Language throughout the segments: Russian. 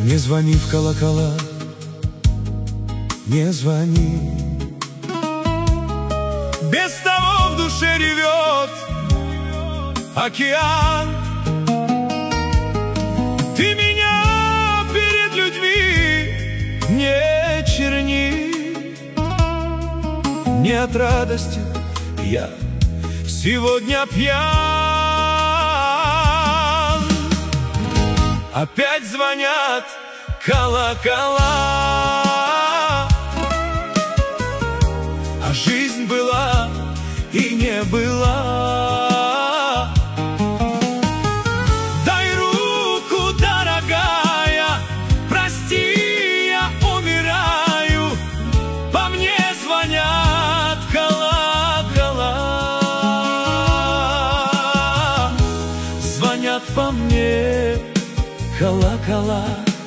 Не звони в колокола, не звони. Без того в душе ревет океан. Ты меня перед людьми не черни. Не от радости я сегодня пьян. Опять звонят колокола, а жизнь была и не была. Дай руку, дорогая, прости, я умираю. По мне звонят колокола, звонят по мне колокола.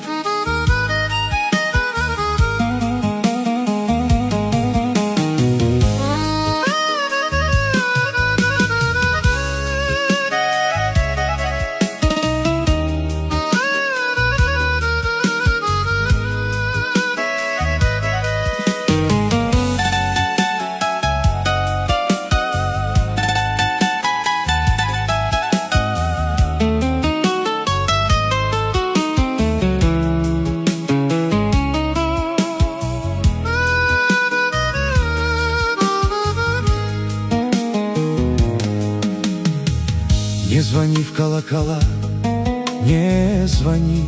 Не звони в колокола, не звони.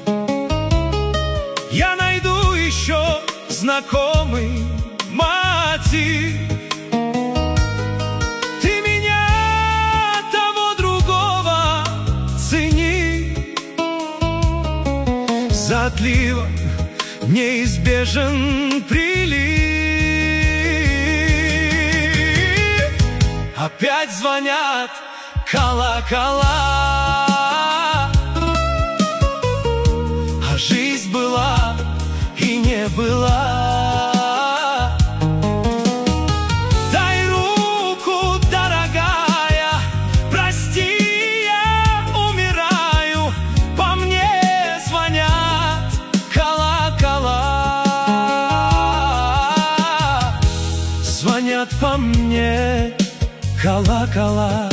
Я найду еще знакомый мотив. Ты меня, того другого, цени. За отливом неизбежен прилив. Опять звонят колокола, а жизнь была и не была. Дай руку, дорогая, прости, я умираю. По мне звонят колокола, звонят по мне колокола.